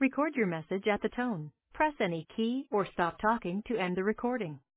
Record your message at the tone. Press any key or stop talking to end the recording.